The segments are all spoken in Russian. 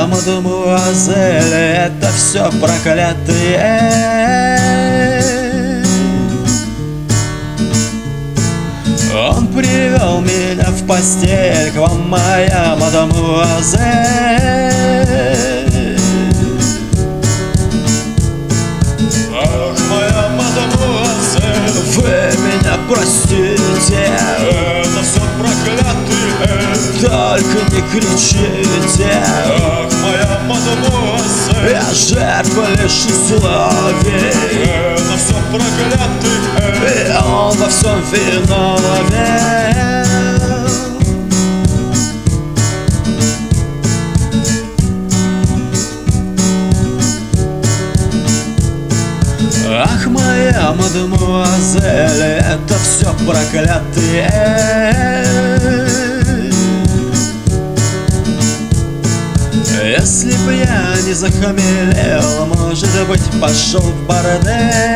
мадемуазель, это все проклятые. Он привел меня в постель к вам, моя мадемуазель. Ах, моя мадемуазель, Вы меня простите, это все проклятые. только не кричите. Ах, моя мадемуазель, Я жертва лишь условий, это все проклятые. и он во всем виновен. Ах, моя мадемуазель, это все проклятые. Если б я не захмелел, может быть, пошел в бордель.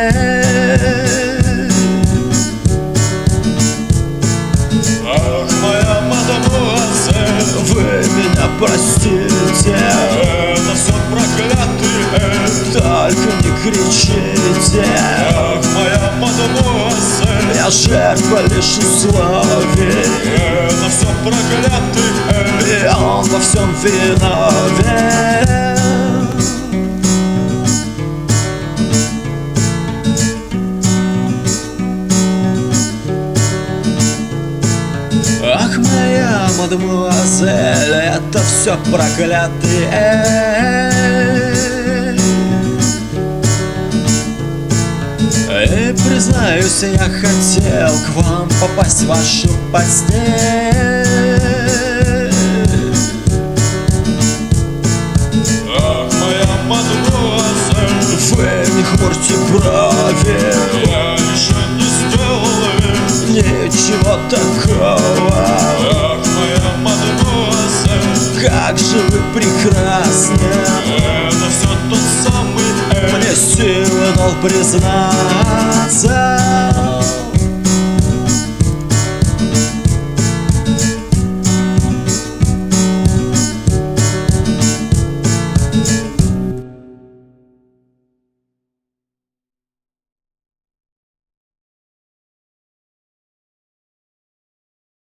Ах, моя мадемуазель, Вы меня простите, это все проклятые. только не кричите. Ах, моя мадемуазель, Я жертва лишь условий, это все проклятые. и он во всем виновен. Ах, моя мадемуазель, это все проклятые. И признаюсь, я хотел к вам попасть в вашу постель. Ах, моя мадемуазель, Вы не хмурьте брови, я еще не сделал ничего такого. Ах, моя мадемуазель, Как же вы прекрасны, это все тот самый мне силы дал признаться.